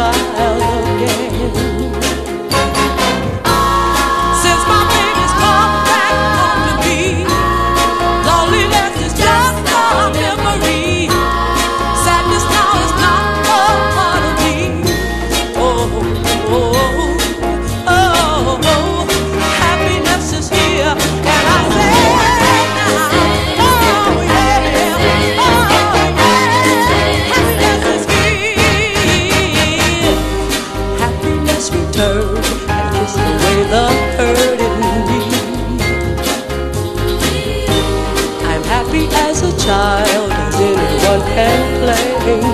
child again. Since my baby's come back home to me, loneliness is just a memory. Sadness now is not a part of me. Oh, oh, oh, oh. Happiness is here, and I say now, oh yeah, oh yeah. Happiness is here. Happiness returned and kissed away the hurt in me. I'm happy as a child as anyone can play.